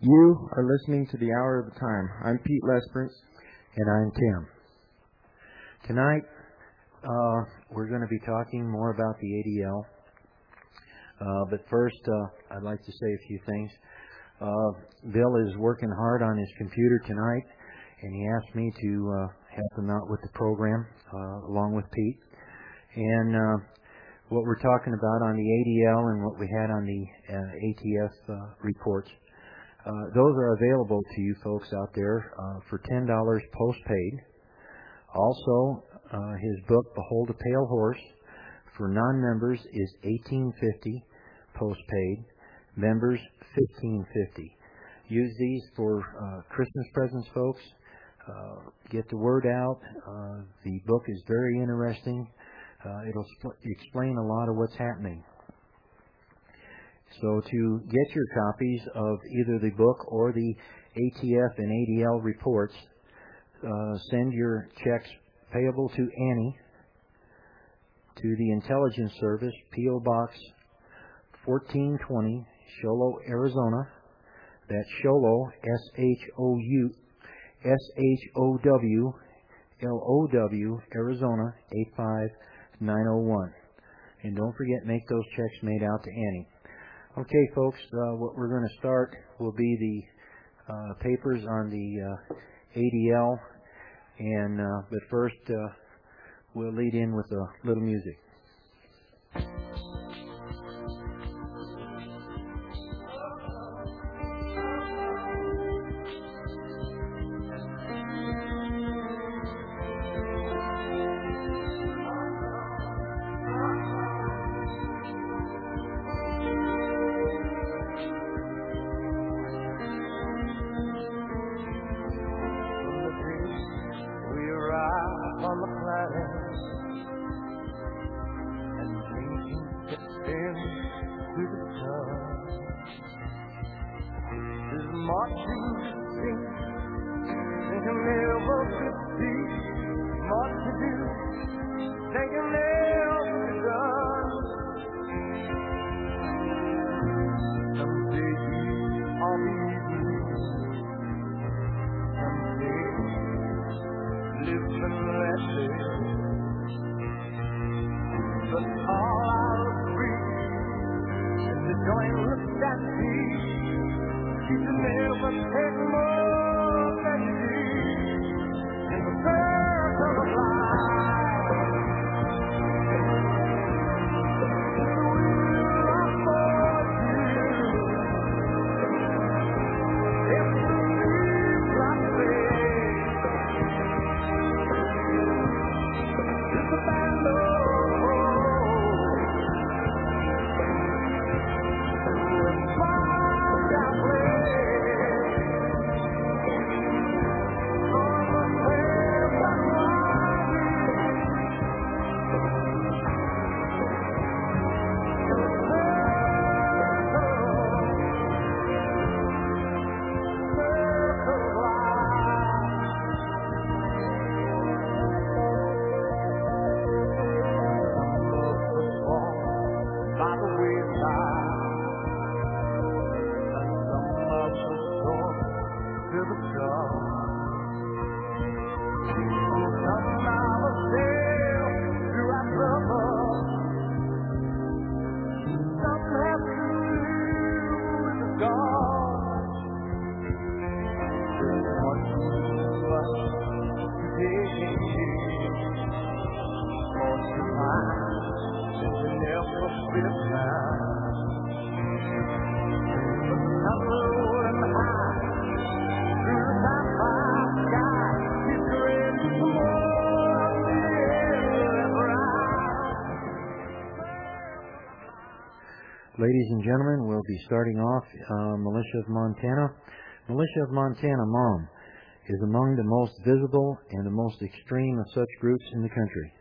You are listening to The Hour of the Time. I'm Pete Lesperance. And I'm Tim. Tonight, we're going to be talking more about the ADL. But first, I'd like to say a few things. Bill is working hard on his computer tonight, and he asked me to help him out with the program, along with Pete. And what we're talking about on the ADL and what we had on the ATF reports, those are available to you folks out there for $10 postpaid. Also, his book, Behold a Pale Horse, for non-members is $18.50 postpaid. Members, $15.50. Use these for Christmas presents, folks. Get the word out. The book is very interesting. It'll explain a lot of what's happening. So to get your copies of either the book or the ATF and ADL reports, send your checks payable to Annie to the Intelligence Service, P.O. Box 1420, Show, Arizona. That's Show, S-H-O-W-L-O-W, Arizona, 85901. And don't forget, make those checks made out to Annie. Okay, folks, what we're going to start will be the papers on the ADL. But first, we'll lead in with a little music. Ladies and gentlemen, we'll be starting off Militia of Montana. Militia of Montana, MOM, is among the most visible and the most extreme of such groups in the country.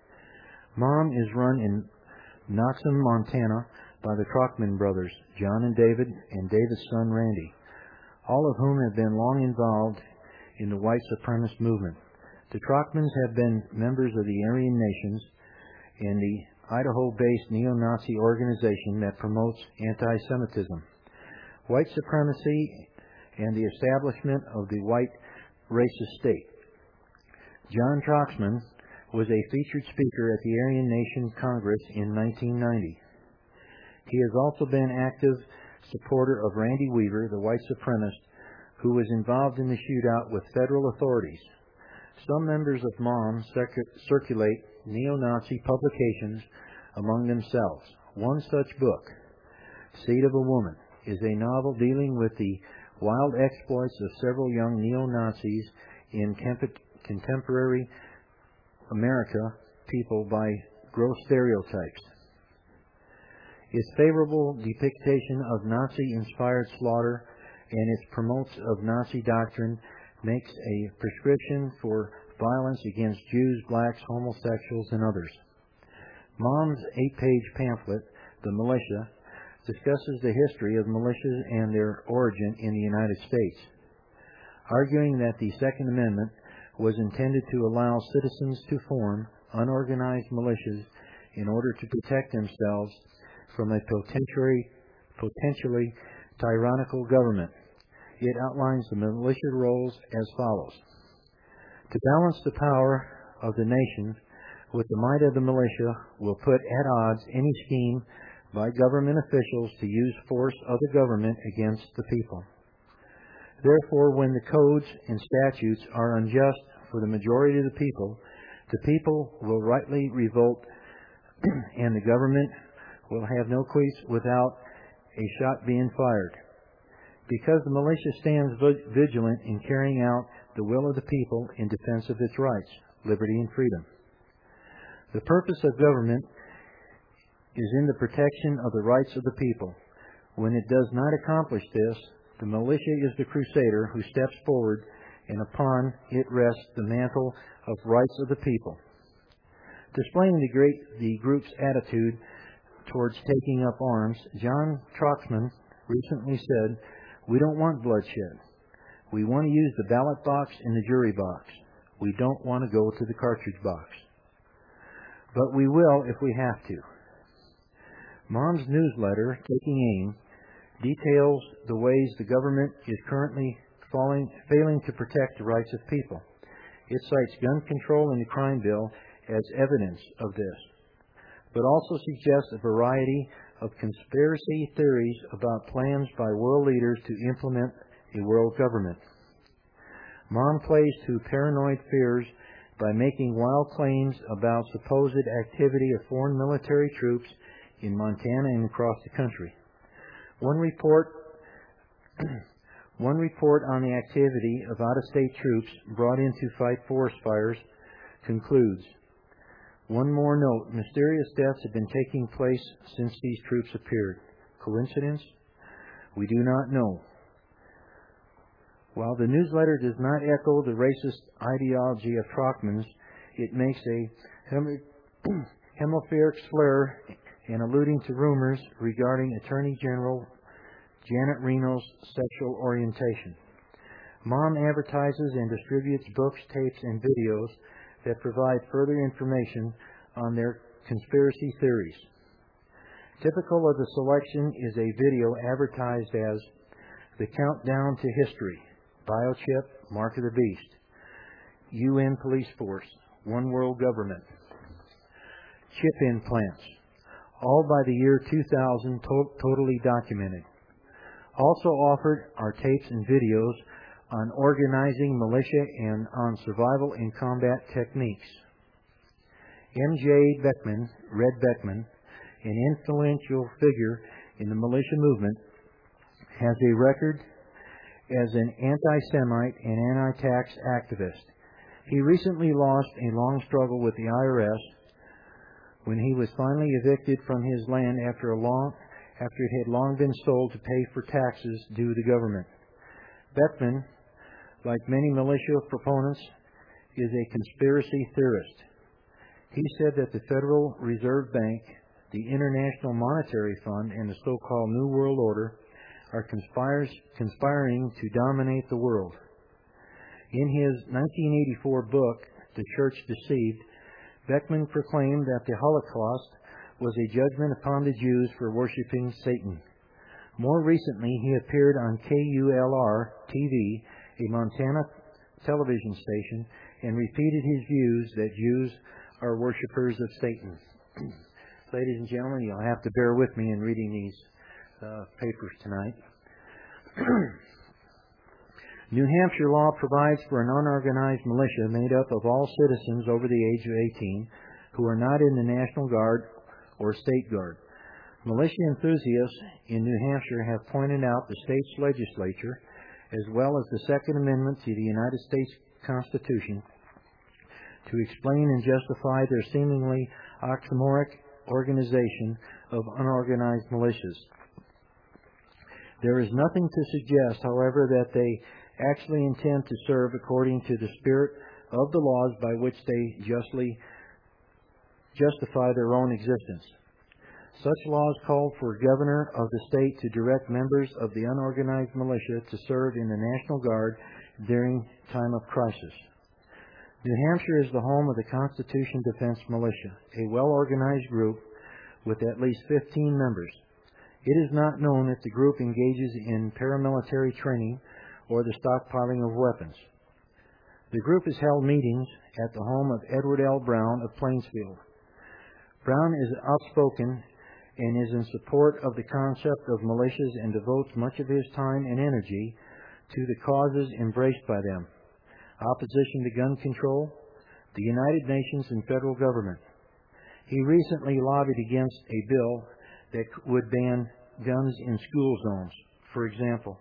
MOM is run in Knoxham, Montana by the Trockman brothers, John and David, and David's son Randy, all of whom have been long involved in the white supremacist movement. The Trockmans have been members of the Aryan Nations and the Idaho-based neo-Nazi organization that promotes anti-Semitism. White supremacy and the establishment of the white racist state. John Troxman was a featured speaker at the Aryan Nation Congress in 1990. He has also been active supporter of Randy Weaver, the white supremacist, who was involved in the shootout with federal authorities. Some members of MOM circulate neo-Nazi publications among themselves. One such book, Seed of a Woman, is a novel dealing with the wild exploits of several young neo-Nazis in contemporary America people by gross stereotypes. Its favorable depiction of Nazi-inspired slaughter and its promotes of Nazi doctrine makes a prescription for violence against Jews, blacks, homosexuals, and others. MOM's 8-page pamphlet, The Militia, discusses the history of militias and their origin in the United States, arguing that the Second Amendment was intended to allow citizens to form unorganized militias in order to protect themselves from a potentially tyrannical government. It outlines the militia roles as follows. To balance the power of the nation with the might of the militia will put at odds any scheme by government officials to use force of the government against the people. Therefore, when the codes and statutes are unjust for the majority of the people will rightly revolt, and the government will have no peace without a shot being fired. Because the militia stands vigilant in carrying out the will of the people in defense of its rights, liberty, and freedom. The purpose of government is in the protection of the rights of the people. When it does not accomplish this, the militia is the crusader who steps forward, and upon it rests the mantle of rights of the people. Displaying the group's attitude towards taking up arms, John Troxman recently said, "We don't want bloodshed. We want to use the ballot box and the jury box. We don't want to go to the cartridge box. But we will if we have to." MOM's newsletter, Taking Aim, details the ways the government is currently failing to protect the rights of people. It cites gun control in the crime bill as evidence of this, but also suggests a variety of conspiracy theories about plans by world leaders to implement a world government. MOM plays to paranoid fears by making wild claims about supposed activity of foreign military troops in Montana and across the country. One report on the activity of out-of-state troops brought in to fight forest fires concludes, "One more note, mysterious deaths have been taking place since these troops appeared. Coincidence? We do not know." While the newsletter does not echo the racist ideology of Troxman's, it makes a hemispheric slur in alluding to rumors regarding Attorney General Janet Reno's sexual orientation. MOM advertises and distributes books, tapes, and videos that provide further information on their conspiracy theories. Typical of the selection is a video advertised as "The Countdown to History," "Biochip," "Mark of the Beast," "UN Police Force," "One World Government," "Chip Implants," all by the year 2000, totally documented. Also offered are tapes and videos on organizing militia and on survival and combat techniques. M.J. Beckman, Red Beckman, an influential figure in the militia movement, has a record as an anti-Semite and anti-tax activist. He recently lost a long struggle with the IRS when he was finally evicted from his land after it had long been sold to pay for taxes due to the government. Beckman, like many militia proponents, is a conspiracy theorist. He said that the Federal Reserve Bank, the International Monetary Fund, and the so-called New World Order are conspiring to dominate the world. In his 1984 book, The Church Deceived, Beckman proclaimed that the Holocaust was a judgment upon the Jews for worshiping Satan. More recently, he appeared on KULR-TV, a Montana television station, and repeated his views that Jews are worshipers of Satan. Ladies and gentlemen, you'll have to bear with me in reading these papers tonight. New Hampshire law provides for an unorganized militia made up of all citizens over the age of 18 who are not in the National Guard or State Guard. Militia enthusiasts in New Hampshire have pointed out the state's legislature, as well as the Second Amendment to the United States Constitution, to explain and justify their seemingly oxymoronic organization of unorganized militias. There is nothing to suggest, however, that they actually intend to serve according to the spirit of the laws by which they justly justify their own existence. Such laws called for a governor of the state to direct members of the unorganized militia to serve in the National Guard during time of crisis. New Hampshire is the home of the Constitution Defense Militia, a well-organized group with at least 15 members. It is not known if the group engages in paramilitary training or the stockpiling of weapons. The group has held meetings at the home of Edward L. Brown of Plainsfield. Brown is outspoken and is in support of the concept of militias and devotes much of his time and energy to the causes embraced by them: opposition to gun control, the United Nations, and federal government. He recently lobbied against a bill that would ban guns in school zones, for example.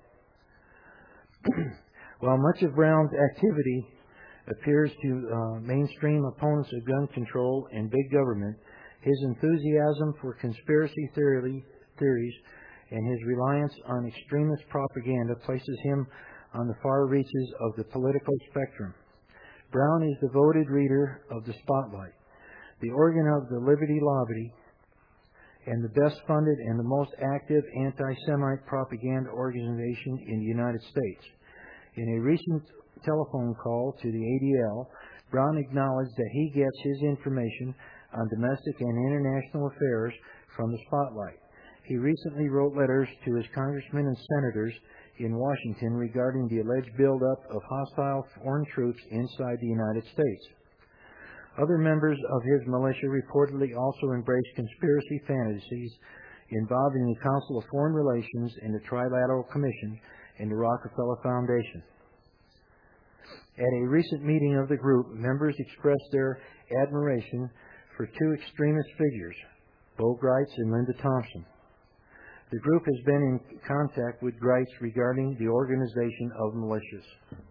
While much of Brown's activity appears to mainstream opponents of gun control and big government, his enthusiasm for conspiracy theories and his reliance on extremist propaganda places him on the far reaches of the political spectrum. Brown is a devoted reader of the Spotlight, the organ of the Liberty Lobby, and the best funded and the most active anti-Semite propaganda organization in the United States. In a recent telephone call to the ADL, Brown acknowledged that he gets his information on domestic and international affairs from the Spotlight. He recently wrote letters to his congressmen and senators in Washington regarding the alleged buildup of hostile foreign troops inside the United States. Other members of his militia reportedly also embraced conspiracy fantasies involving the Council of Foreign Relations and the Trilateral Commission and the Rockefeller Foundation. At a recent meeting of the group, members expressed their admiration for two extremist figures, Bo Gritz and Linda Thompson. The group has been in contact with Gritz regarding the organization of militias.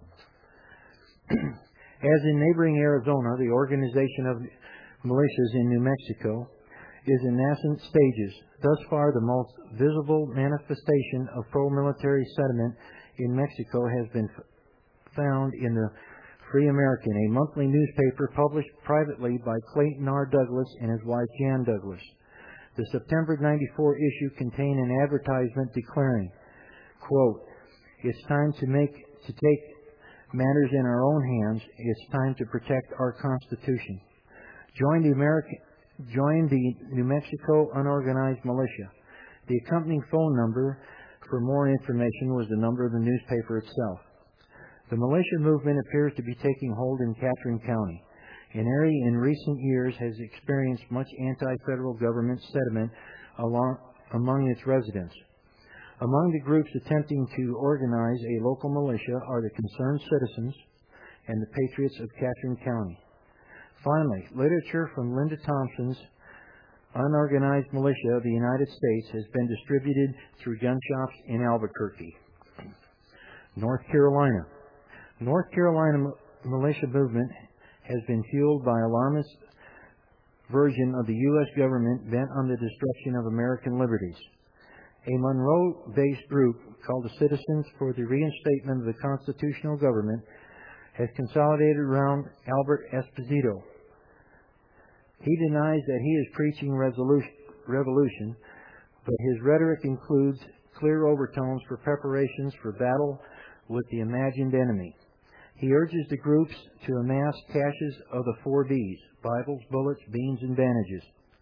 As in neighboring Arizona, the organization of militias in New Mexico is in nascent stages. Thus far, the most visible manifestation of pro-military sentiment in Mexico has been found in the Free American, a monthly newspaper published privately by Clayton R. Douglas and his wife Jan Douglas. The September '94 issue contained an advertisement declaring, quote, "It's time to take matters in our own hands. It's time to protect our Constitution. Join the New Mexico Unorganized Militia." The accompanying phone number for more information was the number of the newspaper itself. The militia movement appears to be taking hold in Catron County, an area in recent years has experienced much anti-federal government sentiment among its residents. Among the groups attempting to organize a local militia are the Concerned Citizens and the Patriots of Catron County. Finally, literature from Linda Thompson's Unorganized Militia of the United States has been distributed through gun shops in Albuquerque. North Carolina. North Carolina militia movement has been fueled by alarmist version of the U.S. government bent on the destruction of American liberties. A Monroe-based group called the Citizens for the Reinstatement of the Constitutional Government has consolidated around Albert Esposito. He denies that he is preaching revolution, but his rhetoric includes clear overtones for preparations for battle with the imagined enemy. He urges the groups to amass caches of the 4 Bs: Bibles, bullets, beans, and bandages.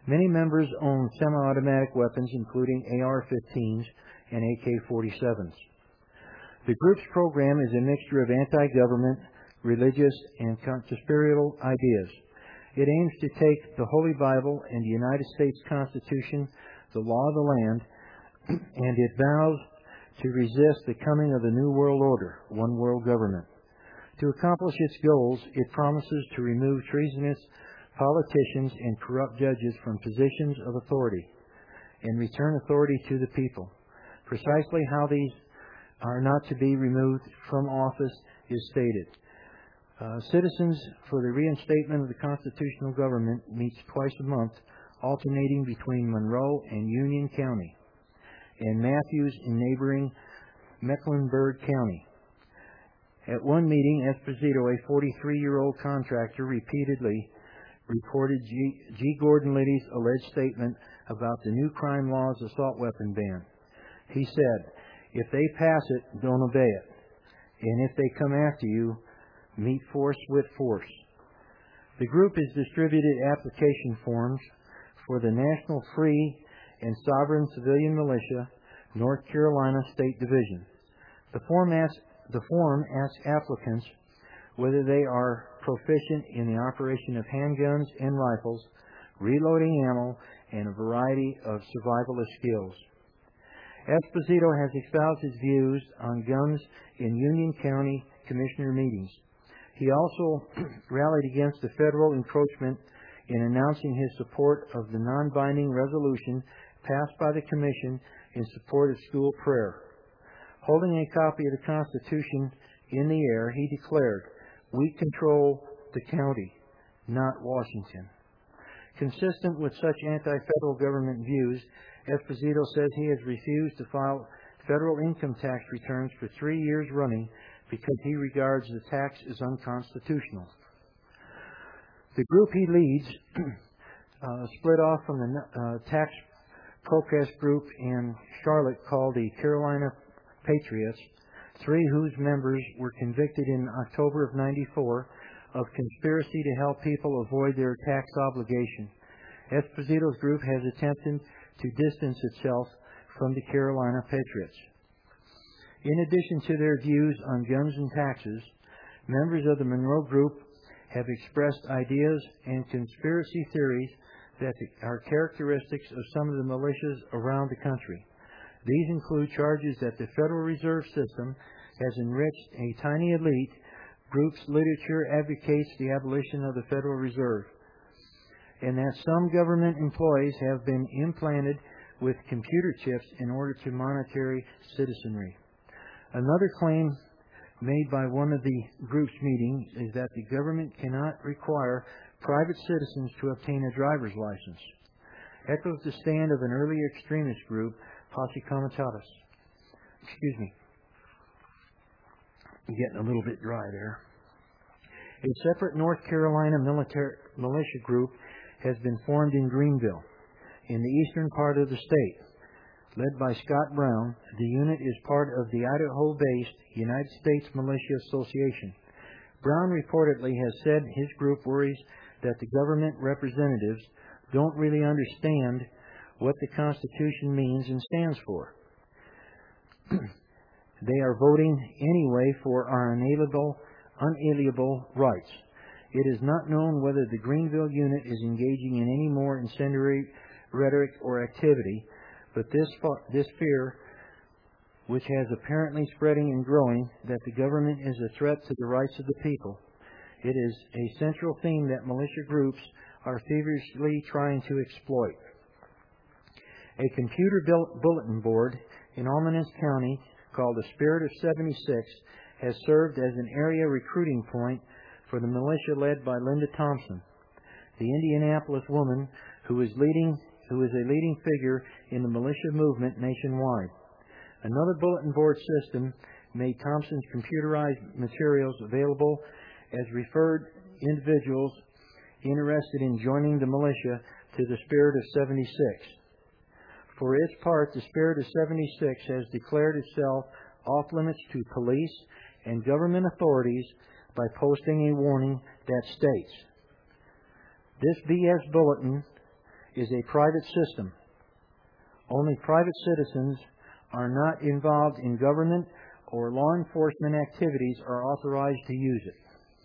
Many members own semi-automatic weapons, including AR-15s and AK-47s. The group's program is a mixture of anti-government, religious, and conspiratorial ideas. It aims to take the Holy Bible and the United States Constitution, the law of the land, and it vows to resist the coming of the New World Order, one world government. To accomplish its goals, it promises to remove treasonous politicians and corrupt judges from positions of authority and return authority to the people. Precisely how these are not to be removed from office is stated. Citizens for the Reinstatement of the Constitutional Government meets twice a month, alternating between Monroe and Union County, and Matthews in neighboring Mecklenburg County. At one meeting, Esposito, a 43-year-old contractor, repeatedly reported G. Gordon Liddy's alleged statement about the new crime law's assault weapon ban. He said, "If they pass it, don't obey it. And if they come after you, meet force with force." The group has distributed application forms for the National Free and Sovereign Civilian Militia, North Carolina State Division. The form asks applicants whether they are proficient in the operation of handguns and rifles, reloading ammo, and a variety of survivalist skills. Esposito has espoused his views on guns in Union County Commissioner meetings. He also rallied against the federal encroachment in announcing his support of the non-binding resolution passed by the Commission in support of school prayer. Holding a copy of the Constitution in the air, he declared, "We control the county, not Washington." Consistent with such anti-federal government views, Esposito says he has refused to file federal income tax returns for 3 years running because he regards the tax as unconstitutional. The group he leads split off from the tax protest group in Charlotte called the Carolina Patriots, 3 whose members were convicted in October of '94 of conspiracy to help people avoid their tax obligation. Esposito's group has attempted to distance itself from the Carolina Patriots. In addition to their views on guns and taxes, members of the Monroe Group have expressed ideas and conspiracy theories that are characteristics of some of the militias around the country. These include charges that the Federal Reserve System has enriched a tiny elite group's literature advocates the abolition of the Federal Reserve, and that some government employees have been implanted with computer chips in order to monitor citizenry. Another claim made by one of the group's meetings is that the government cannot require private citizens to obtain a driver's license. Echoes the stand of an early extremist group, Posse Comitatus. Excuse me. I'm getting a little bit dry there. A separate North Carolina militia group has been formed in Greenville, in the eastern part of the state. Led by Scott Brown, the unit is part of the Idaho-based United States Militia Association. Brown reportedly has said his group worries that the government representatives don't really understand what the Constitution means and stands for. They are voting anyway for our unalienable rights. It is not known whether the Greenville unit is engaging in any more incendiary rhetoric or activity, but this fear, which has apparently spreading and growing, that the government is a threat to the rights of the people. It is a central theme that militia groups are feverishly trying to exploit. A computer-built bulletin board in Almanus County called the Spirit of 76 has served as an area recruiting point for the militia led by Linda Thompson, the Indianapolis woman who is a leading figure in the militia movement nationwide. Another bulletin board system made Thompson's computerized materials available as referred individuals interested in joining the militia to the Spirit of 76. For its part, the Spirit of 76 has declared itself off limits to police and government authorities by posting a warning that states, "This BS bulletin is a private system. Only private citizens are not involved in government or law enforcement activities are authorized to use it.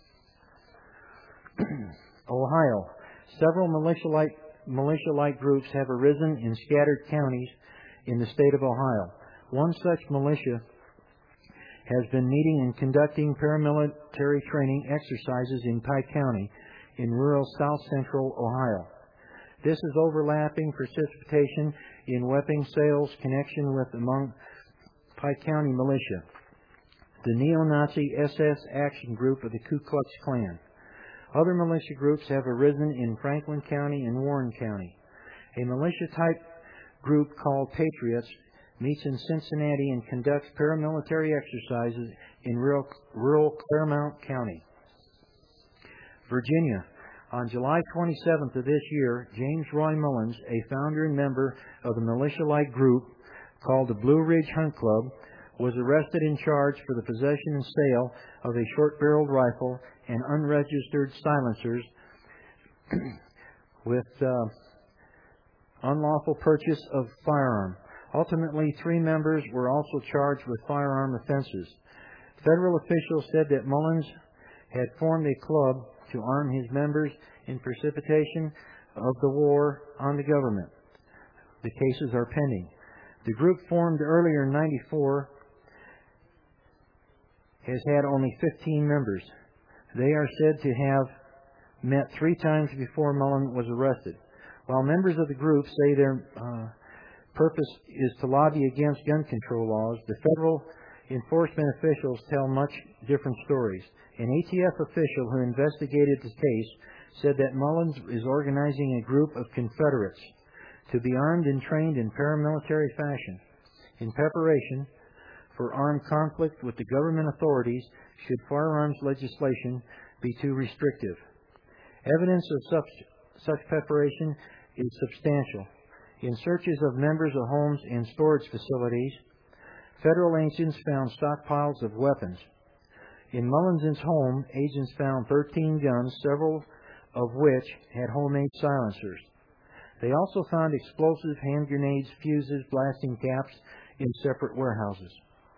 Ohio. Several militia-like groups have arisen in scattered counties in the state of Ohio. One such militia has been meeting and conducting paramilitary training exercises in Pike County in rural south-central Ohio. This is overlapping precipitation in weapons sales connection with among Pike County militia, the neo-Nazi SS Action Group of the Ku Klux Klan. Other militia groups have arisen in Franklin County and Warren County. A militia-type group called Patriots meets in Cincinnati and conducts paramilitary exercises in rural Claremont County. Virginia. On July 27th of this year, James Roy Mullins, a founder and member of the militia-like group called the Blue Ridge Hunt Club, was arrested and charged for the possession and sale of a short-barreled rifle and unregistered silencers with unlawful purchase of firearm. Ultimately, 3 members were also charged with firearm offenses. Federal officials said that Mullins had formed a club to arm his members in precipitation of the war on the government. The cases are pending. The group formed earlier in '94 has had only 15 members. They are said to have met 3 times before Mullins was arrested. While members of the group say their purpose is to lobby against gun control laws, the federal enforcement officials tell much different stories. An ATF official who investigated the case said that Mullins is organizing a group of Confederates to be armed and trained in paramilitary fashion in preparation for armed conflict with the government authorities should firearms legislation be too restrictive. Evidence of such preparation is substantial. In searches of members of homes and storage facilities, federal agents found stockpiles of weapons. In Mullins' home, agents found 13 guns, several of which had homemade silencers. They also found explosive hand grenades, fuses, blasting caps in separate warehouses.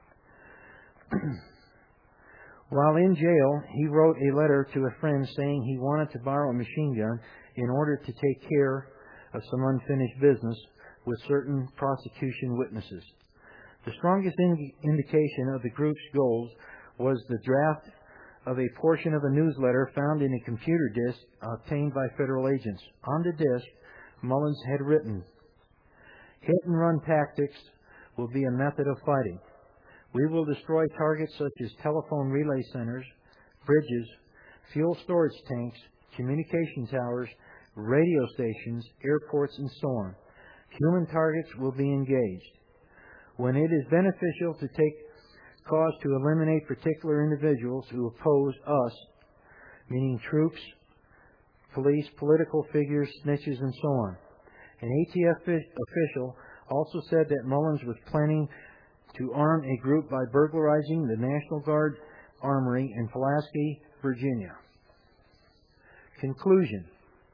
While in jail, he wrote a letter to a friend saying he wanted to borrow a machine gun in order to take care of some unfinished business with certain prosecution witnesses. The strongest indication of the group's goals was the draft of a portion of a newsletter found in a computer disk obtained by federal agents. On the disk, Mullins had written, "Hit-and-run tactics will be a method of fighting. We will destroy targets such as telephone relay centers, bridges, fuel storage tanks, communication towers, radio stations, airports, and so on. Human targets will be engaged. When it is beneficial to take cause to eliminate particular individuals who oppose us, meaning troops, police, political figures, snitches, and so on." An ATF official also said that Mullins was planning to arm a group by burglarizing the National Guard Armory in Pulaski, Virginia. Conclusion.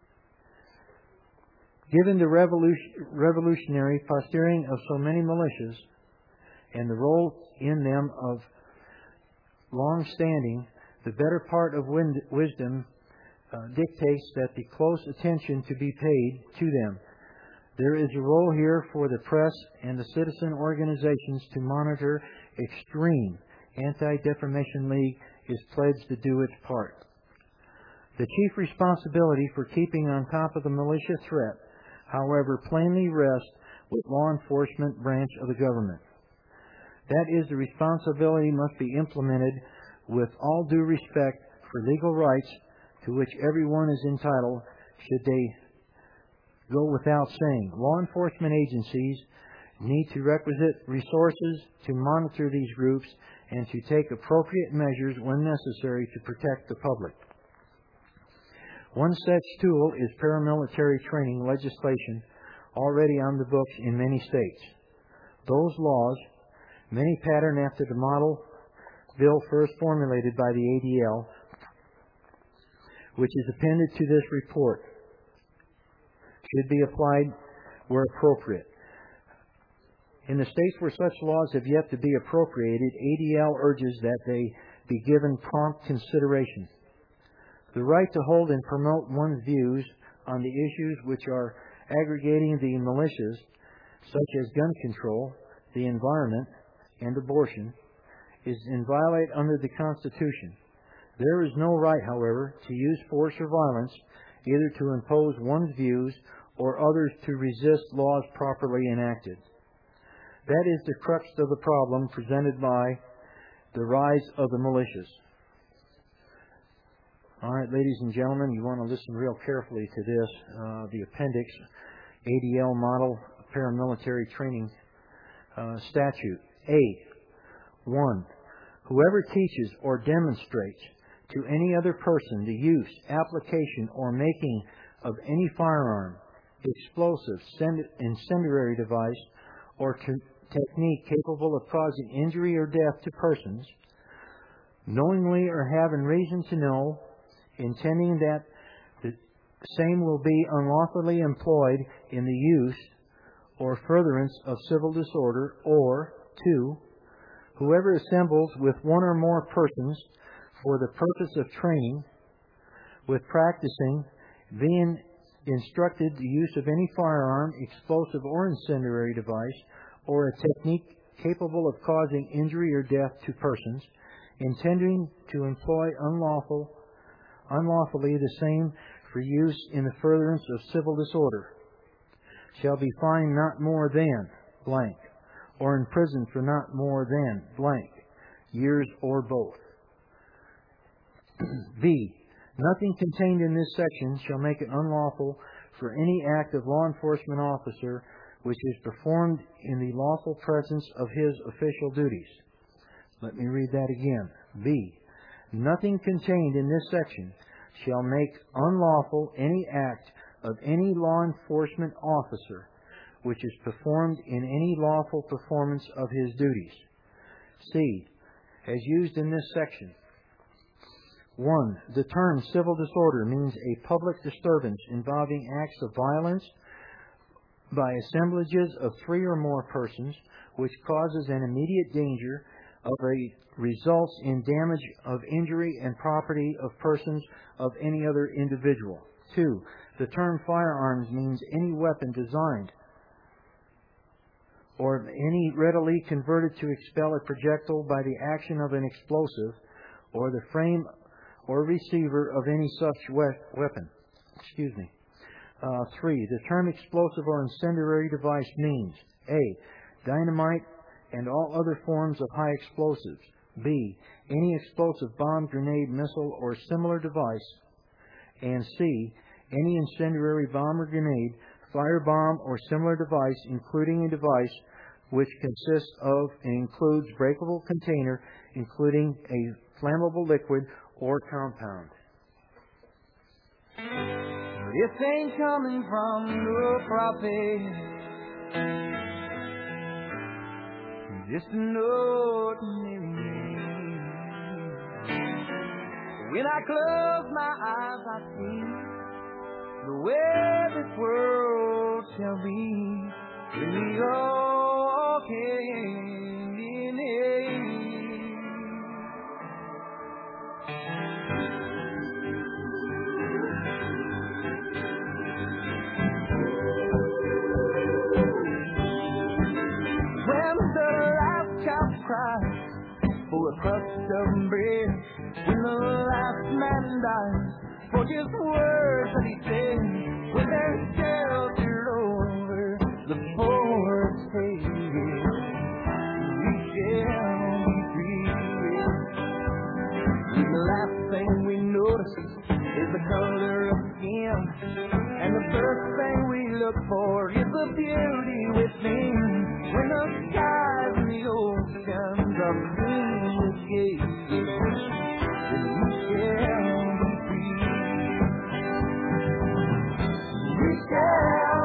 Given the revolutionary posturing of so many militias and the role in them of long-standing, the better part of wisdom dictates that the close attention to be paid to them. There is a role here for the press and the citizen organizations to monitor. Extreme Anti-Defamation League is pledged to do its part. The chief responsibility for keeping on top of the militia threat, however, plainly rests with law enforcement branch of the government. That is, the responsibility must be implemented with all due respect for legal rights to which everyone is entitled, should they go without saying. Law enforcement agencies need to requisite resources to monitor these groups and to take appropriate measures when necessary to protect the public. One such tool is paramilitary training legislation already on the books in many states. Those laws, many pattern after the model bill first formulated by the ADL, which is appended to this report, should be applied where appropriate. In the states where such laws have yet to be appropriated, ADL urges that they be given prompt consideration. The right to hold and promote one's views on the issues which are aggregating the militias, such as gun control, the environment, and abortion, is inviolate under the Constitution. There is no right, however, to use force or violence, either to impose one's views or others to resist laws properly enacted. That is the crux of the problem presented by the rise of the militias. All right, ladies and gentlemen, you want to listen real carefully to this. The appendix, ADL Model Paramilitary Training Statute. A. 1. Whoever teaches or demonstrates to any other person the use, application, or making of any firearm, explosive, incendiary device, or technique capable of causing injury or death to persons, knowingly or having reason to know, intending that the same will be unlawfully employed in the use or furtherance of civil disorder, or 2. Whoever assembles with one or more persons for the purpose of training, with practicing, being instructed the use of any firearm, explosive or incendiary device, or a technique capable of causing injury or death to persons, intending to employ unlawfully the same for use in the furtherance of civil disorder, shall be fined not more than blank, or imprisoned for not more than blank years, or both. B. Nothing contained in this section shall make it unlawful for any act of law enforcement officer which is performed in the lawful presence of his official duties. Let me read that again. B. Nothing contained in this section shall make unlawful any act of any law enforcement officer which is performed in any lawful performance of his duties. C. As used in this section. 1. The term civil disorder means a public disturbance involving acts of violence by assemblages of 3 or more persons, which causes an immediate danger of results in damage of injury and property of persons of any other individual. 2. The term firearms means any weapon designed or any readily converted to expel a projectile by the action of an explosive, or the frame or receiver of any such weapon. 3. The term explosive or incendiary device means A. Dynamite and all other forms of high explosives. B. Any explosive bomb, grenade, missile, or similar device. And C. Any incendiary bomb or grenade, firebomb, or similar device, including a device which consists of and includes breakable container, including a flammable liquid or compound. This ain't coming from no prophet, just an ordinary man. When I close my eyes, I see the way this world shall be. We all can in it. When the last child cries for a crust of bread, when the last man dies for just words that he said, when there's shelter over the poor's face, we shall be free. The last thing we notice is the color of skin, and the first thing we look for is the beauty within. When the skies and the oceans are blue with gaze, then we shall be free. We shall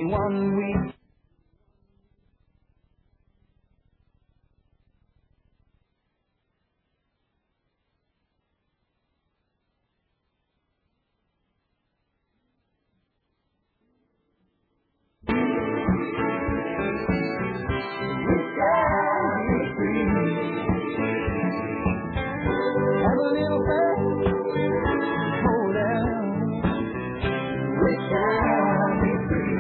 only 1 week. Have a little fun, hold down. We shall be free.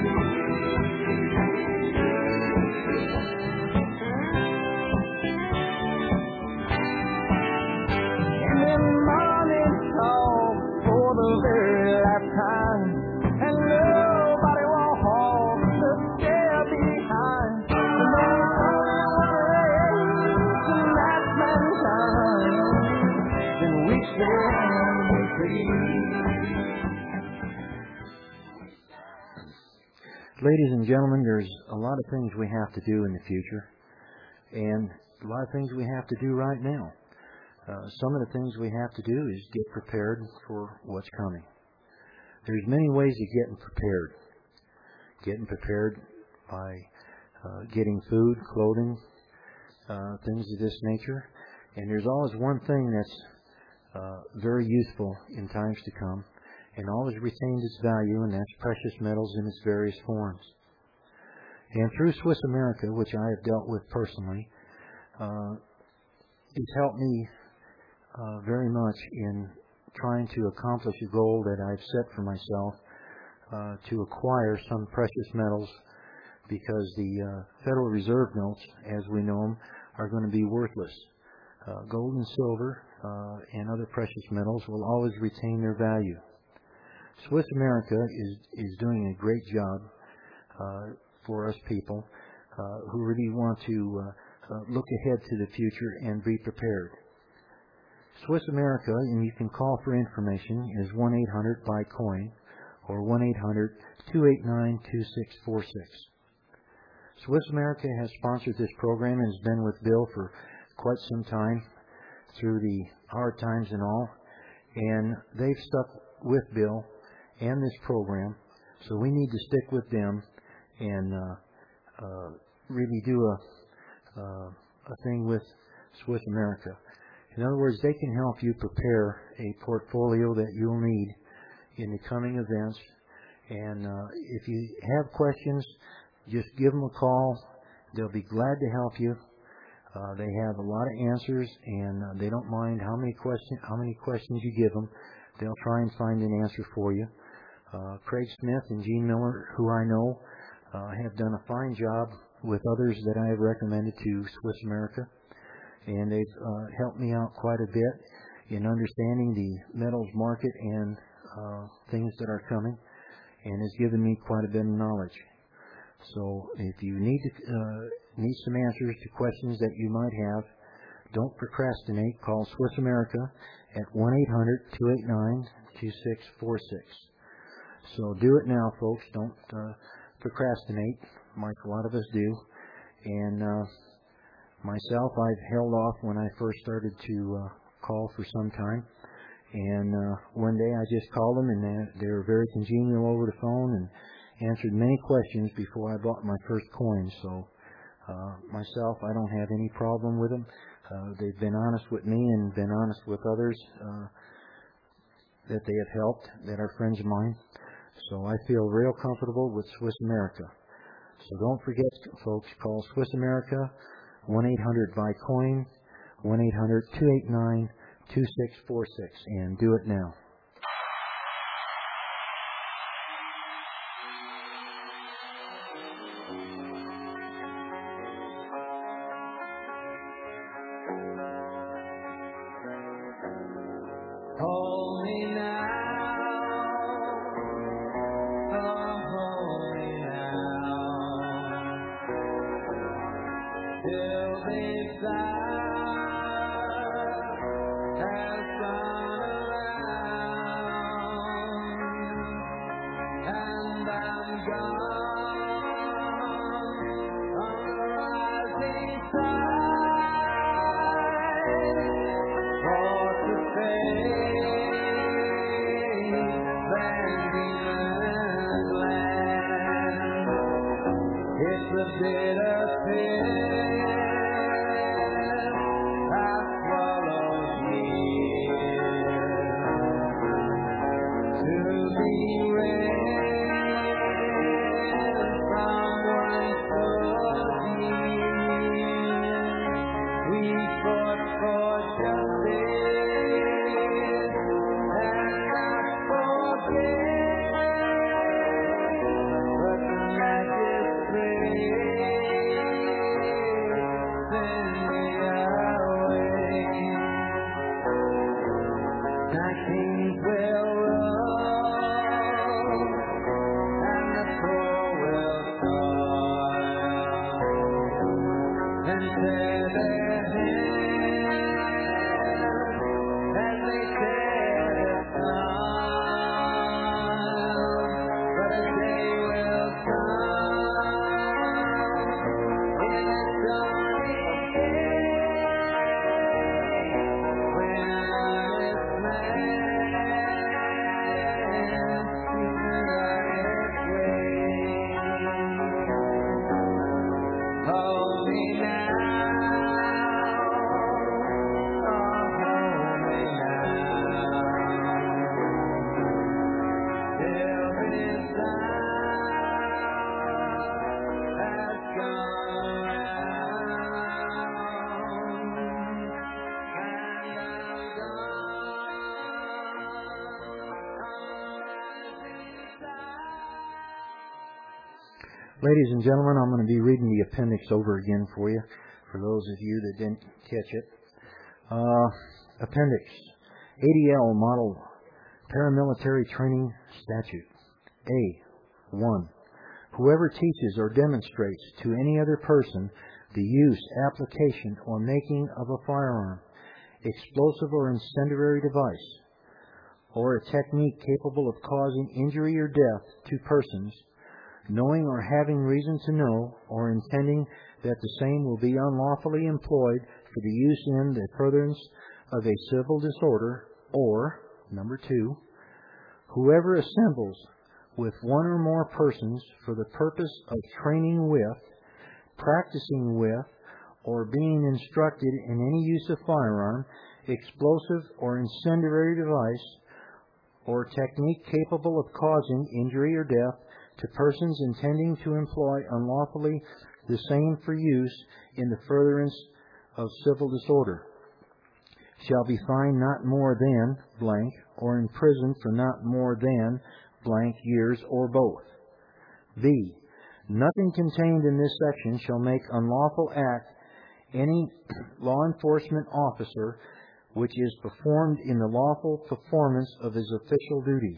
And then morning talk for the very last time, and nobody won't halt to stare behind. And those last man time, then we shall be free. Ladies and gentlemen, there's a lot of things we have to do in the future, and a lot of things we have to do right now. Some of the things we have to do is get prepared for what's coming. There's many ways of getting prepared. Getting prepared by getting food, clothing, things of this nature. And there's always one thing that's very useful in times to come, and always retains its value, and that's precious metals in its various forms. And through Swiss America, which I have dealt with personally, it's helped me very much in trying to accomplish a goal that I've set for myself, to acquire some precious metals, because the Federal Reserve notes, as we know them, are going to be worthless. Gold and silver and other precious metals will always retain their value. Swiss America is doing a great job for us people who really want to look ahead to the future and be prepared. Swiss America, and you can call for information, is 1-800-BUY-COIN or 1-800-289-2646. Swiss America has sponsored this program and has been with Bill for quite some time through the hard times and all, and they've stuck with Bill and this program, so we need to stick with them and really do a thing with Swiss America. In other words, they can help you prepare a portfolio that you'll need in the coming events. And if you have questions, just give them a call. They'll be glad to help you. They have a lot of answers, and they don't mind how many questions you give them. They'll try and find an answer for you. Craig Smith and Gene Miller, who I know, have done a fine job with others that I have recommended to Swiss America. And they've helped me out quite a bit in understanding the metals market and things that are coming, and has given me quite a bit of knowledge. So if you need some answers to questions that you might have, don't procrastinate. Call Swiss America at 1-800-289-2646. So do it now, folks. Don't procrastinate, like a lot of us do. And myself, I've held off when I first started to call for some time. And one day I just called them, and they were very congenial over the phone and answered many questions before I bought my first coin. So myself, I don't have any problem with them. They've been honest with me and been honest with others that they have helped, that are friends of mine. So I feel real comfortable with Swiss America. So don't forget, folks, call Swiss America, 1-800-BUY-COIN, 1-800-289-2646, and do it now. Hold me now, hold me now, till the sun has gone around. Ladies and gentlemen, I'm going to be reading the appendix over again for you, for those of you that didn't catch it. Appendix, ADL Model Paramilitary Training Statute. A. 1. Whoever teaches or demonstrates to any other person the use, application, or making of a firearm, explosive or incendiary device, or a technique capable of causing injury or death to persons, knowing or having reason to know, or intending that the same will be unlawfully employed for the use in the furtherance of a civil disorder, or, number 2, whoever assembles with one or more persons for the purpose of training with, practicing with, or being instructed in any use of firearm, explosive or incendiary device, or technique capable of causing injury or death to persons intending to employ unlawfully the same for use in the furtherance of civil disorder, shall be fined not more than blank, or imprisoned for not more than blank years, or both. B. Nothing contained in this section shall make unlawful act any law enforcement officer which is performed in the lawful performance of his official duties.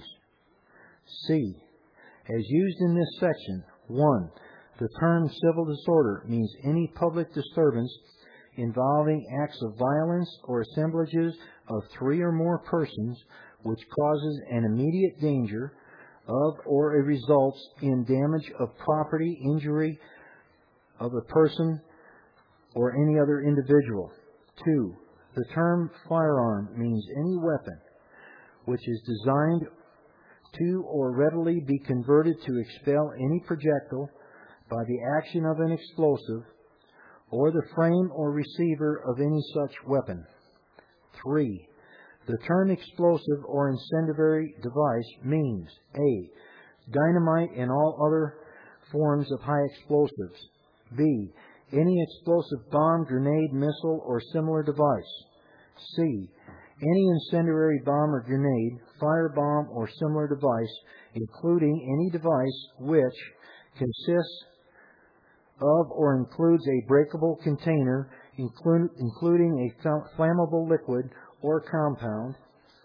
C. As used in this section, 1. The term civil disorder means any public disturbance involving acts of violence or assemblages of 3 or more persons which causes an immediate danger of or it results in damage of property, injury of a person or any other individual. 2. The term firearm means any weapon which is designed to or readily be converted to expel any projectile by the action of an explosive or the frame or receiver of any such weapon. 3. The term explosive or incendiary device means A. Dynamite and all other forms of high explosives. B. Any explosive bomb, grenade, missile, or similar device. C. Any incendiary bomb or grenade, firebomb, or similar device, including any device which consists of or includes a breakable container, including a flammable liquid or compound,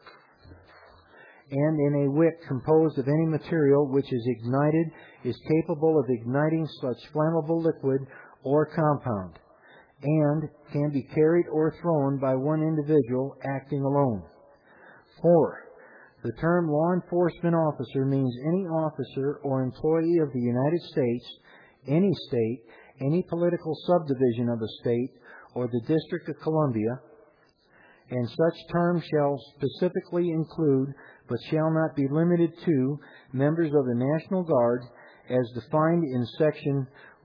and in a wick composed of any material which is ignited, is capable of igniting such flammable liquid or compound, and can be carried or thrown by one individual acting alone. 4. The term law enforcement officer means any officer or employee of the United States, any state, any political subdivision of a state, or the District of Columbia, and such term shall specifically include, but shall not be limited to, members of the National Guard as defined in Section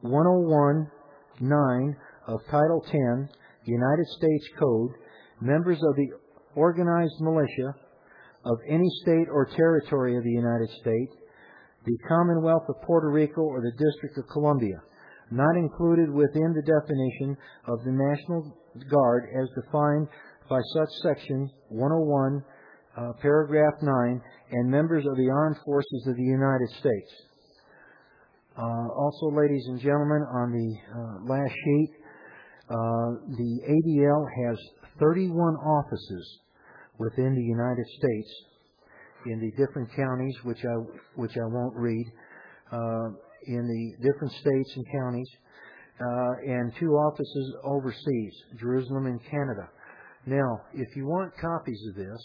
101(9) of Title 10, United States Code, members of the organized militia of any state or territory of the United States, the Commonwealth of Puerto Rico, or the District of Columbia, not included within the definition of the National Guard as defined by such Section 101, Paragraph 9, and members of the Armed Forces of the United States. Also, ladies and gentlemen, on the last sheet, the ADL has 31 offices within the United States in the different counties, which I won't read, in the different states and counties, and 2 offices overseas, Jerusalem and Canada. Now, if you want copies of this,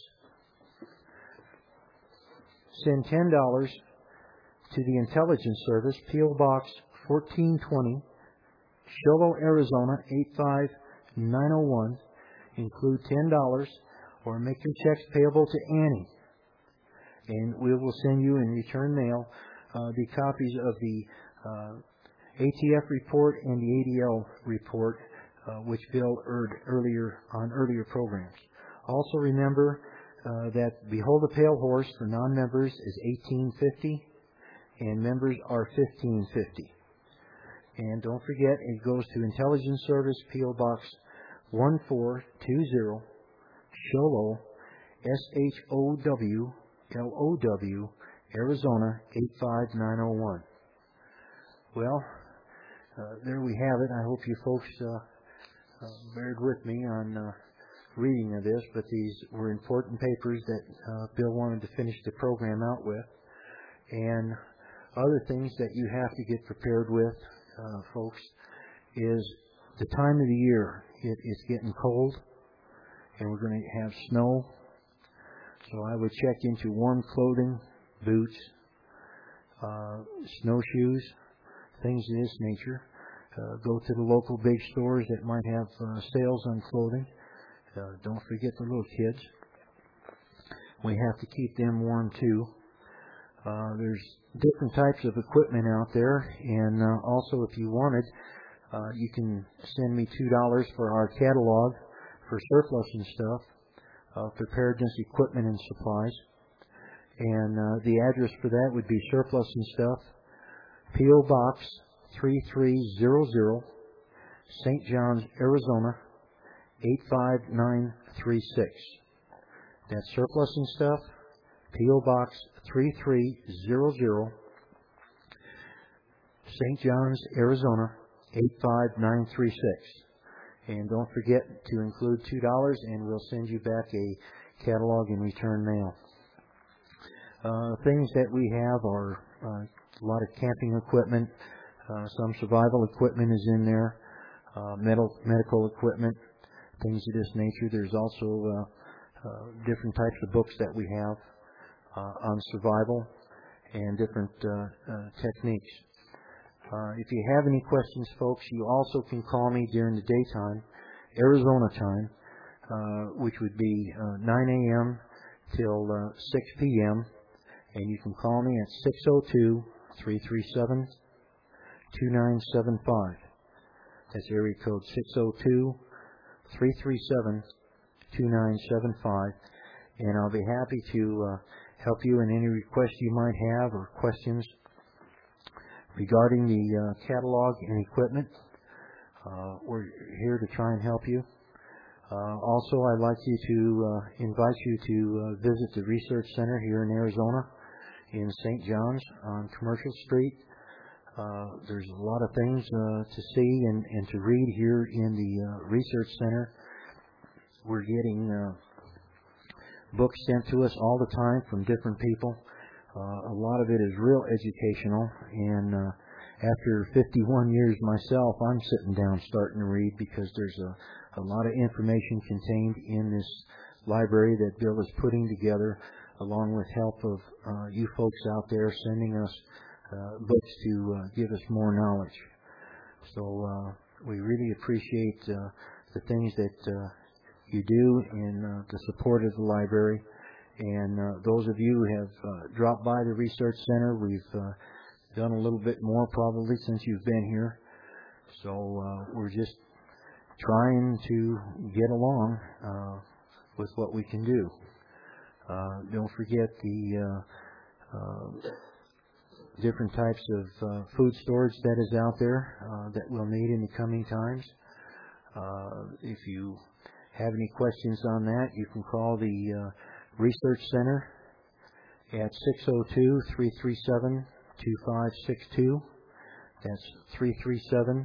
send $10 to the Intelligence Service, P.O. Box 1420, Show Low, Arizona 85901. Include $10 or make your checks payable to Annie. And we will send you in return mail the copies of the ATF report and the ADL report, which Bill heard on earlier programs. Also remember that Behold a Pale Horse for non-members is $18.50 and members are $15.50. And don't forget, it goes to Intelligence Service, P.O. Box 1420, Show Low, SHOWLOW, Arizona 85901. Well, there we have it. I hope you folks bared with me on reading of this, but these were important papers that Bill wanted to finish the program out with. And other things that you have to get prepared with, folks, is the time of the year. It's getting cold, and we're going to have snow. So I would check into warm clothing, boots, snowshoes, things of this nature. Go to the local big stores that might have sales on clothing. Don't forget the little kids. We have to keep them warm too. There's different types of equipment out there, and also if you wanted, you can send me $2 for our catalog for surplus and stuff, preparedness equipment and supplies. And the address for that would be Surplus and Stuff, P.O. Box 3300, St. John's, Arizona 85936. That's Surplus and Stuff, P.O. Box 3300, St. John's, Arizona 85936. And don't forget to include $2, and we'll send you back a catalog in return mail. Things that we have are a lot of camping equipment. Some survival equipment is in there. Medical equipment, things of this nature. There's also different types of books that we have on survival and different techniques. If you have any questions, folks, you also can call me during the daytime, Arizona time, which would be 9 a.m. till 6 p.m., and you can call me at 602-337-2975. That's area code 602-337-2975, and I'll be happy to help you in any requests you might have or questions regarding the catalog and equipment. We're here to try and help you. Also, I'd like to invite you to visit the Research Center here in Arizona in St. John's on Commercial Street. There's a lot of things to see and to read here in the Research Center. We're getting books sent to us all the time from different people. A lot of it is real educational, and after 51 years myself, I'm sitting down starting to read because there's a lot of information contained in this library that Bill is putting together, along with help of you folks out there sending us books to give us more knowledge. So we really appreciate the things that you do in the support of the library. And those of you who have dropped by the Research Center, we've done a little bit more probably since you've been here. So we're just trying to get along with what we can do. Don't forget the different types of food storage that is out there that we'll need in the coming times. If you have any questions on that, you can call the Research Center at 602-337-2562. That's 337-2562,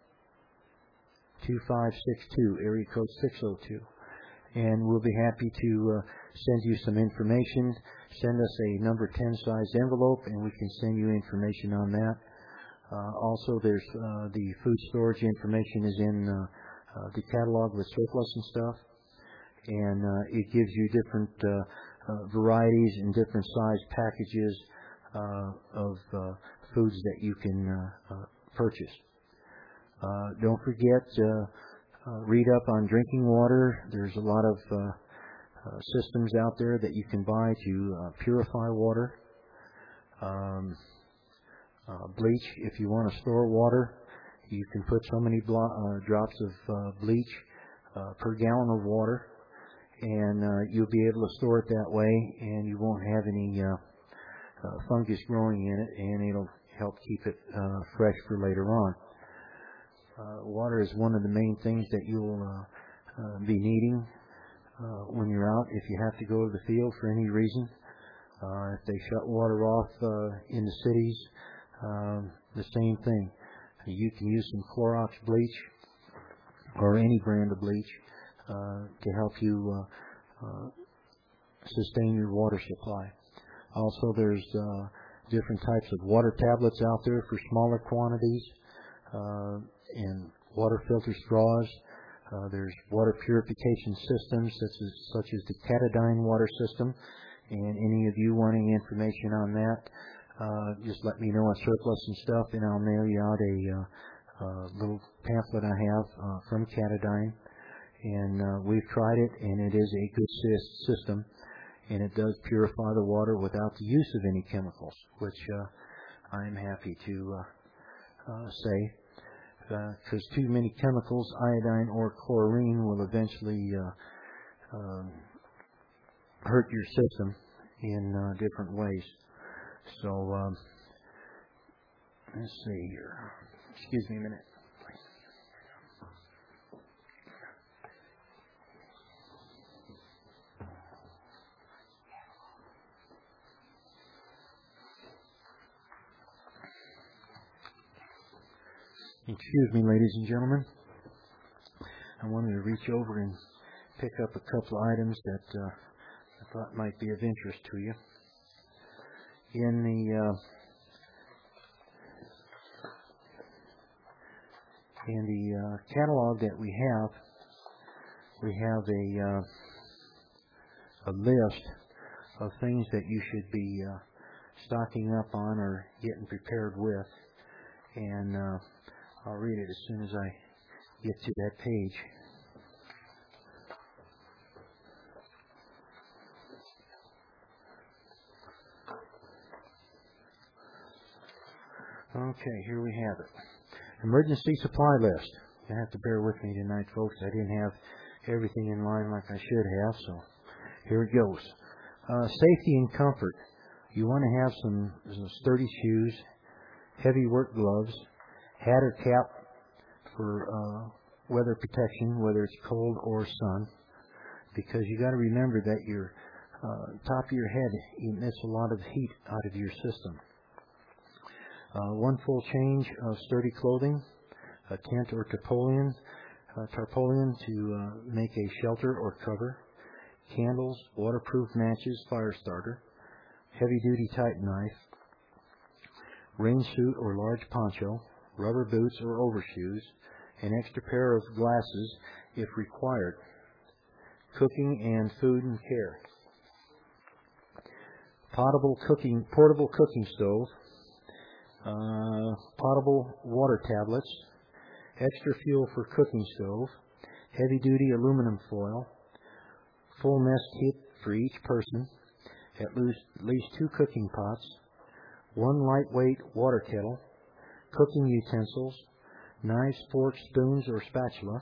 area code 602. And we'll be happy to send you some information. Send us a number 10 size envelope, and we can send you information on that. Also, there's the food storage information is in the catalog with surplus and stuff. And it gives you different varieties and different size packages of foods that you can purchase. Don't forget, read up on drinking water. There's a lot of systems out there that you can buy to purify water. Bleach, if you want to store water, you can put so many drops of bleach per gallon of water, and you'll be able to store it that way, and you won't have any fungus growing in it, and it'll help keep it fresh for later on. Water is one of the main things that you'll be needing when you're out if you have to go to the field for any reason. If they shut water off in the cities, the same thing. You can use some Clorox bleach or any brand of bleach to help you sustain your water supply. Also, there's different types of water tablets out there for smaller quantities, and water filter straws. There's water purification systems such as the Katadyn water system. And any of you wanting information on that, just let me know at Surplus and stuff, and I'll mail you out a little pamphlet I have from Katadyn. And we've tried it, and it is a good system, and it does purify the water without the use of any chemicals, which I'm happy to say. Because too many chemicals, iodine or chlorine, will eventually hurt your system in different ways. So, let's see here. Excuse me a minute. Excuse me, ladies and gentlemen. I wanted to reach over and pick up a couple of items that I thought might be of interest to you. In the catalog that we have a list of things that you should be stocking up on or getting prepared with, and I'll read it as soon as I get to that page. Okay, here we have it. Emergency supply list. You have to bear with me tonight, folks. I didn't have everything in line like I should have, so here it goes. Safety and comfort. You want to have some sturdy shoes, heavy work gloves, hat or cap for weather protection, whether it's cold or sun, because you got to remember that your top of your head emits a lot of heat out of your system. One full change of sturdy clothing, a tent or tarpaulin to make a shelter or cover, candles, waterproof matches, fire starter, heavy-duty tight knife, rain suit or large poncho, rubber boots or overshoes, an extra pair of glasses if required, cooking and food and care, portable cooking stove, potable water tablets, extra fuel for cooking stove, heavy-duty aluminum foil, full mess kit for each person, at least 2 cooking pots, 1 lightweight water kettle, cooking utensils, knives, forks, spoons, or spatula,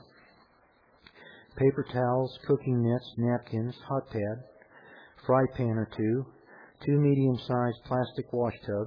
paper towels, cooking nets, napkins, hot pad, fry pan or 2 medium-sized plastic wash tubs,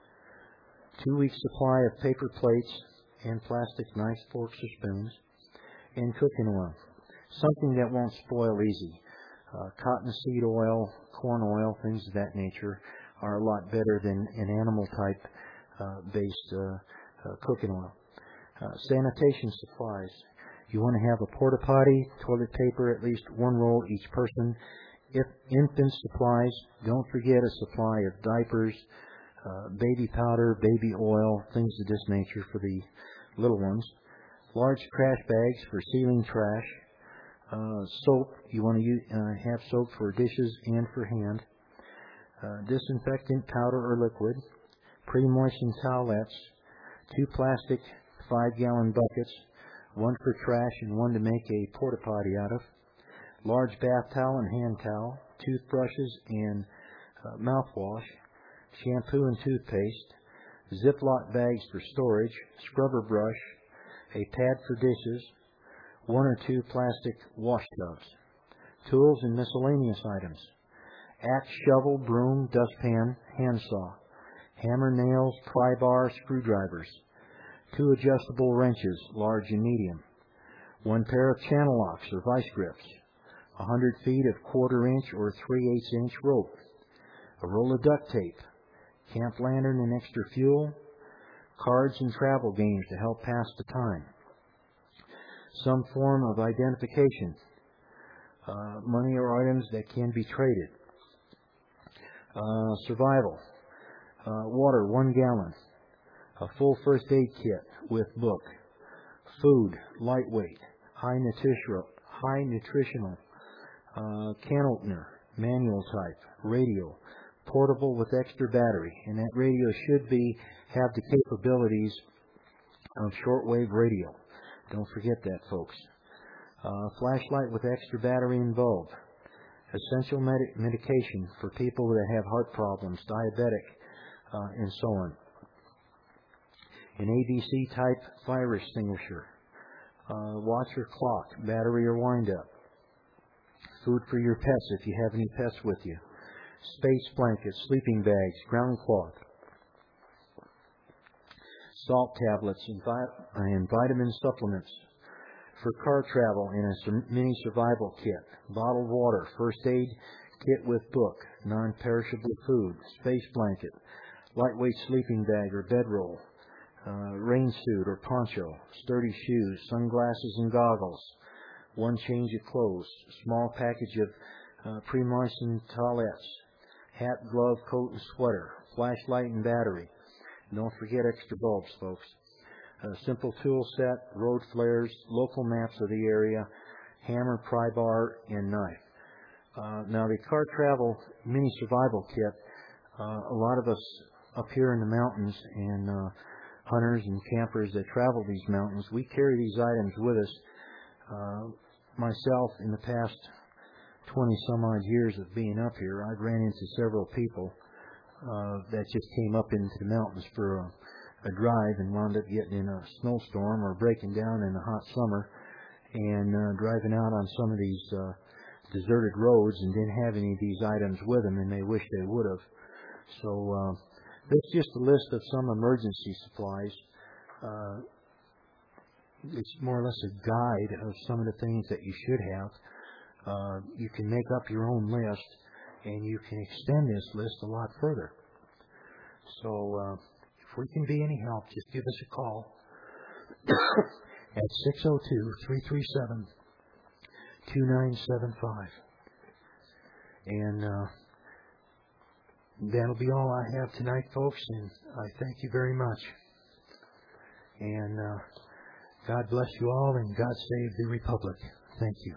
2 weeks supply of paper plates and plastic knives, forks, or spoons, and cooking oil. Something that won't spoil easy. Cottonseed oil, corn oil, things of that nature are a lot better than an animal-type based cooking oil. Sanitation supplies. You want to have a porta potty, toilet paper, at least 1 roll each person. If infant supplies, don't forget a supply of diapers, baby powder, baby oil, things of this nature for the little ones. Large trash bags for sealing trash. Soap. You want to have soap for dishes and for hand. Disinfectant powder or liquid. Pre-moistened towelettes. 2 plastic 5-gallon buckets. 1 for trash and 1 to make a porta potty out of. Large bath towel and hand towel. Toothbrushes and mouthwash. Shampoo and toothpaste. Ziploc bags for storage. Scrubber brush. A pad for dishes. 1 or 2 plastic wash tubs. Tools and miscellaneous items. Axe, shovel, broom, dustpan, handsaw. Hammer, nails, pry bar, screwdrivers. 2 adjustable wrenches, large and medium. 1 pair of channel locks or vice grips. 100 feet of 1/4 inch or 3/8 inch rope. A roll of duct tape. Camp lantern and extra fuel. cards and travel games to help pass the time, some form of identification, money or items that can be traded, survival, water 1 gallon, a full first aid kit with book, food, lightweight, high nutritional, can opener, manual type, radio, portable with extra battery, and that radio should have the capabilities of shortwave radio. Don't forget that, folks. Flashlight with extra battery and bulb. Essential medication for people that have heart problems, diabetic, and so on. An ABC type fire extinguisher. Watch or clock, battery or wind-up. Food for your pets if you have any pets with you. Space blankets, sleeping bags, ground cloth. Salt tablets and vitamin supplements. For car travel in a mini survival kit. Bottled water, first aid kit with book, non-perishable food, space blanket, lightweight sleeping bag or bedroll, rain suit or poncho, sturdy shoes, sunglasses and goggles, 1 change of clothes, small package of pre-moistened towelettes, hat, glove, coat, and sweater, flashlight and battery. Don't forget extra bulbs, folks. A simple tool set, road flares, local maps of the area, hammer, pry bar, and knife. Now, the car travel mini survival kit, a lot of us up here in the mountains and hunters and campers that travel these mountains, we carry these items with us. Myself, in the past 20-some-odd years of being up here, I've ran into several people that just came up into the mountains for a drive and wound up getting in a snowstorm or breaking down in a hot summer and driving out on some of these deserted roads and didn't have any of these items with them, and they wish they would have. So that's just a list of some emergency supplies. It's more or less a guide of some of the things that you should have. You can make up your own list, and you can extend this list a lot further. So if we can be any help, just give us a call at 602-337-2975. And that'll be all I have tonight, folks, and I thank you very much. And God bless you all, and God save the Republic. Thank you.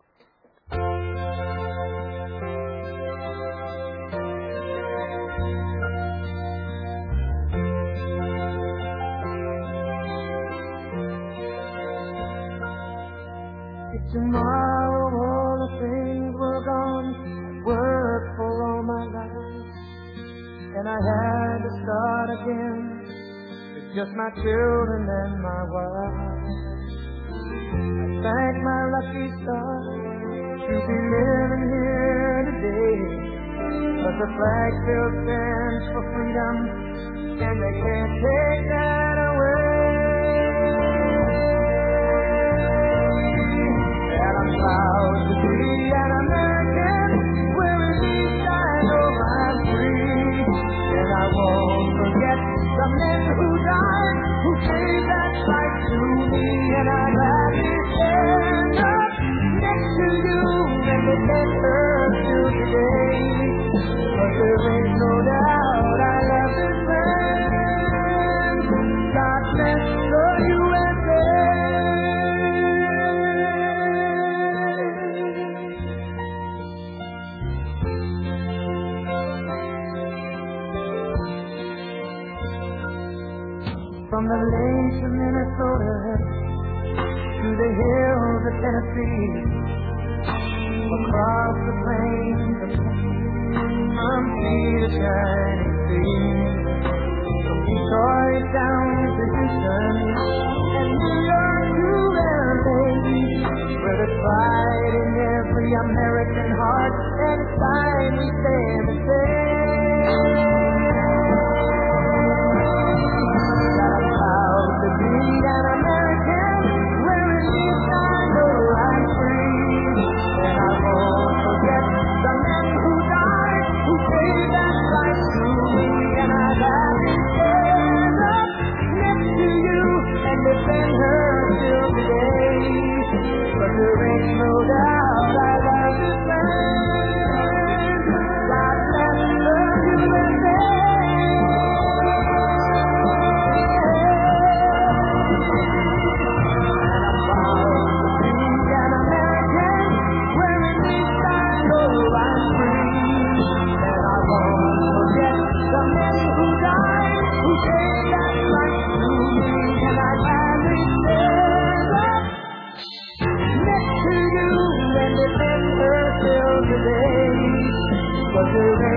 Tomorrow all the things were gone, worked for all my life, and I had to start again with just my children and my wife. I thank my lucky stars to be living here today, but the flag still stands for freedom, and they can't take that away. Proud to be an American, where at least I know I'm free. And I won't forget the men who died, who gave that right to me. And I'd gladly stand up next to you and defend her till today. But there ain't no doubt I love this land. God bless the USA. From the lakes of Minnesota to the hills of Tennessee, across the plains of from sea to shining sea, from Detroit down to Houston and New York to LA, where there's pride in every American heart, and inside we stand the same. But till then